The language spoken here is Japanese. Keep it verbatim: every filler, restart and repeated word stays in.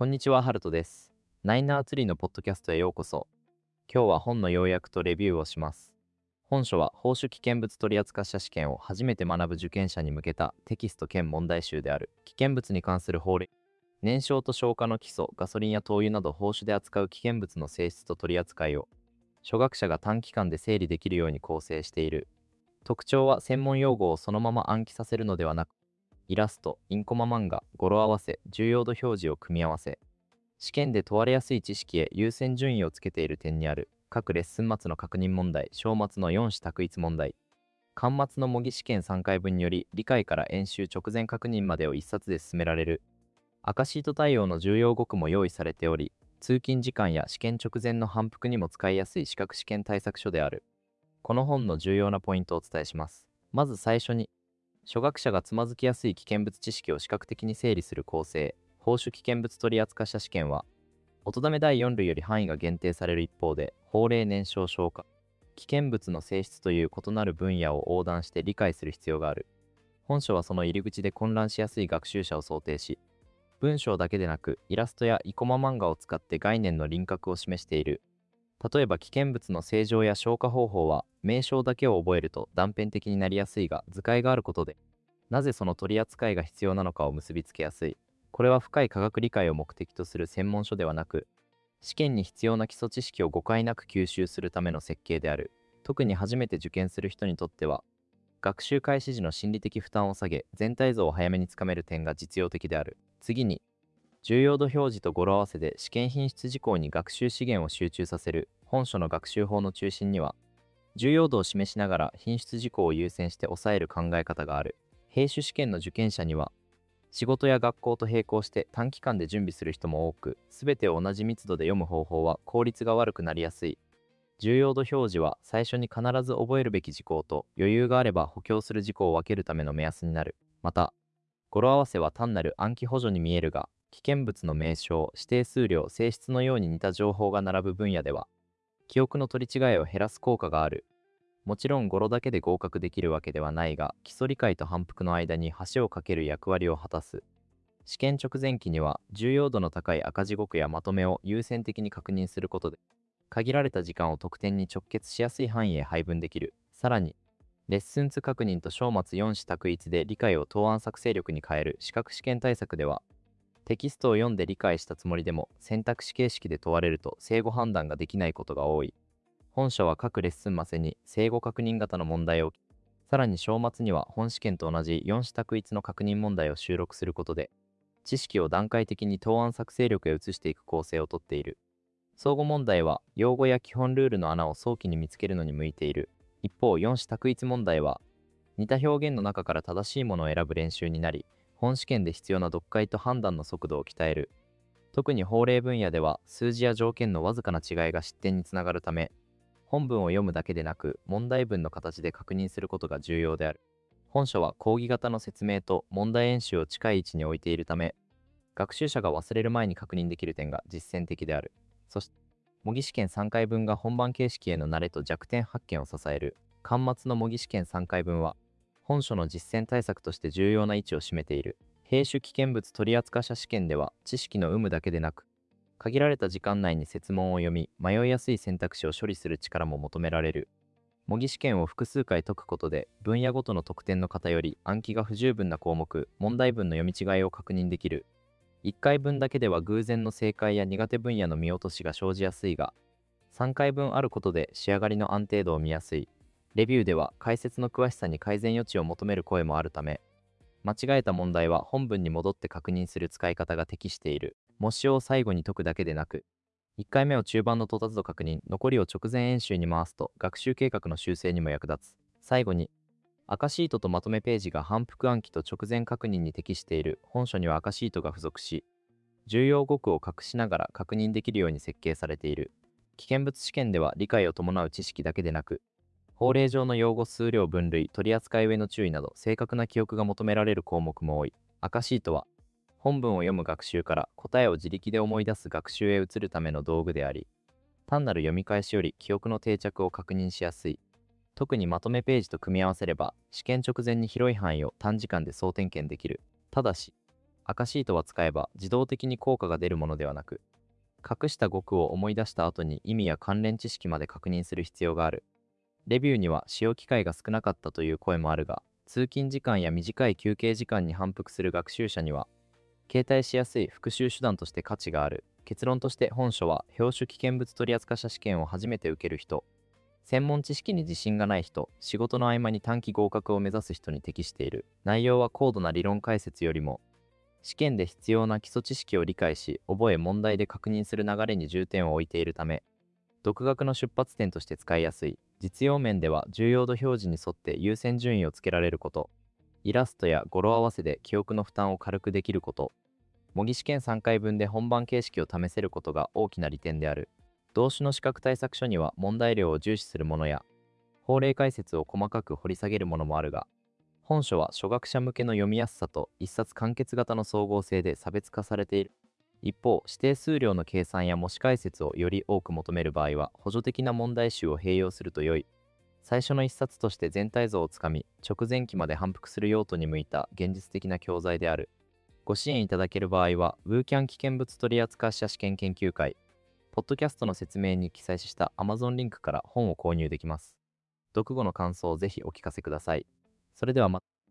こんにちは、ハルトです。ナイナーツリーのポッドキャストへようこそ。今日は本の要約とレビューをします。本書は法種危険物取扱者試験を初めて学ぶ受験者に向けたテキスト兼問題集である。危険物に関する法令、燃焼と消火の基礎、ガソリンや灯油など法種で扱う危険物の性質と取り扱いを初学者が短期間で整理できるように構成している。特徴は専門用語をそのまま暗記させるのではなく、イラスト、インコマ漫画、語呂合わせ、重要度表示を組み合わせ、試験で問われやすい知識へ優先順位をつけている点にある。各レッスン末の確認問題、小末のよん種択一問題、巻末の模擬試験さんかいぶんにより理解から演習直前確認までを一冊で進められる。赤シート対応の重要語句も用意されており、通勤時間や試験直前の反復にも使いやすい資格試験対策書である。この本の重要なポイントをお伝えします。まず最初に、初学者がつまずきやすい危険物知識を視覚的に整理する構成。法種危険物取扱者試験は、音だめだいよん類より範囲が限定される一方で、法令、燃焼、消火、危険物の性質という異なる分野を横断して理解する必要がある。本書はその入り口で混乱しやすい学習者を想定し、文章だけでなくイラストやイコマ漫画を使って概念の輪郭を示している。例えば危険物の正常や消火方法は名称だけを覚えると断片的になりやすいが、図解があることでなぜその取り扱いが必要なのかを結びつけやすい。これは深い科学理解を目的とする専門書ではなく、試験に必要な基礎知識を誤解なく吸収するための設計である。特に初めて受験する人にとっては、学習開始時の心理的負担を下げ、全体像を早めにつかめる点が実用的である。次に、重要度表示と語呂合わせで試験品質事項に学習資源を集中させる。本書の学習法の中心には、重要度を示しながら品質事項を優先して抑える考え方がある。兵種試験の受験者には、仕事や学校と並行して短期間で準備する人も多く、すべてを同じ密度で読む方法は効率が悪くなりやすい。重要度表示は最初に必ず覚えるべき事項と余裕があれば補強する事項を分けるための目安になる。また、語呂合わせは単なる暗記補助に見えるが、危険物の名称、指定数量、性質のように似た情報が並ぶ分野では、記憶の取り違いを減らす効果がある。もちろん語呂だけで合格できるわけではないが、基礎理解と反復の間に橋を架ける役割を果たす。試験直前期には重要度の高い赤字語句やまとめを優先的に確認することで、限られた時間を得点に直結しやすい範囲へ配分できる。さらに、レッスンに確認と小末よん種択一で理解を答案作成力に変える資格試験対策では、テキストを読んで理解したつもりでも選択肢形式で問われると正誤判断ができないことが多い。本書は各レッスン末に正誤確認型の問題を置き、さらに小末には本試験と同じよん種択一の確認問題を収録することで、知識を段階的に答案作成力へ移していく構成をとっている。相互問題は用語や基本ルールの穴を早期に見つけるのに向いている。一方、よん種択一問題は似た表現の中から正しいものを選ぶ練習になり、本試験で必要な読解と判断の速度を鍛える。特に法令分野では数字や条件のわずかな違いが失点につながるため、本文を読むだけでなく問題文の形で確認することが重要である。本書は講義型の説明と問題演習を近い位置に置いているため、学習者が忘れる前に確認できる点が実践的である。そして、模擬試験さんかいぶんが本番形式への慣れと弱点発見を支える。巻末の模擬試験さんかいぶんは、本書の実践対策として重要な位置を占めている。兵種危険物取扱者試験では、知識の有無だけでなく、限られた時間内に設問を読み、迷いやすい選択肢を処理する力も求められる。模擬試験を複数回解くことで、分野ごとの得点の偏り、暗記が不十分な項目、問題文の読み違いを確認できる。いっかいぶんだけでは偶然の正解や苦手分野の見落としが生じやすいが、さんかいぶんあることで仕上がりの安定度を見やすい。レビューでは解説の詳しさに改善余地を求める声もあるため、間違えた問題は本文に戻って確認する使い方が適している。模試を最後に解くだけでなく、いっかいめを中盤の到達度確認、残りを直前演習に回すと学習計画の修正にも役立つ。最後に、赤シートとまとめページが反復暗記と直前確認に適している。本書には赤シートが付属し、重要語句を隠しながら確認できるように設計されている。危険物試験では理解を伴う知識だけでなく、法令上の用語数量分類、取扱い上の注意など正確な記憶が求められる項目も多い。赤シートは、本文を読む学習から答えを自力で思い出す学習へ移るための道具であり、単なる読み返しより記憶の定着を確認しやすい。特にまとめページと組み合わせれば、試験直前に広い範囲を短時間で総点検できる。ただし、 赤シートは使えば自動的に効果が出るものではなく、隠した語句を思い出した後に意味や関連知識まで確認する必要がある。レビューには使用機会が少なかったという声もあるが、通勤時間や短い休憩時間に反復する学習者には、携帯しやすい復習手段として価値がある。結論として本書は、標種危険物取扱者試験を初めて受ける人、専門知識に自信がない人、仕事の合間に短期合格を目指す人に適している。内容は高度な理論解説よりも、試験で必要な基礎知識を理解し、覚え問題で確認する流れに重点を置いているため、独学の出発点として使いやすい。実用面では重要度表示に沿って優先順位をつけられること、イラストや語呂合わせで記憶の負担を軽くできること、模擬試験さんかいぶんで本番形式を試せることが大きな利点である。同種の資格対策書には問題量を重視するものや、法令解説を細かく掘り下げるものもあるが、本書は初学者向けの読みやすさと一冊完結型の総合性で差別化されている。一方、指定数量の計算や模試解説をより多く求める場合は、補助的な問題集を併用すると良い。最初の一冊として全体像をつかみ、直前期まで反復する用途に向いた現実的な教材である。ご支援いただける場合は、ウーキャン危険物取扱者試験研究会、ポッドキャストの説明に記載した Amazon リンクから本を購入できます。読後の感想をぜひお聞かせください。それではまた。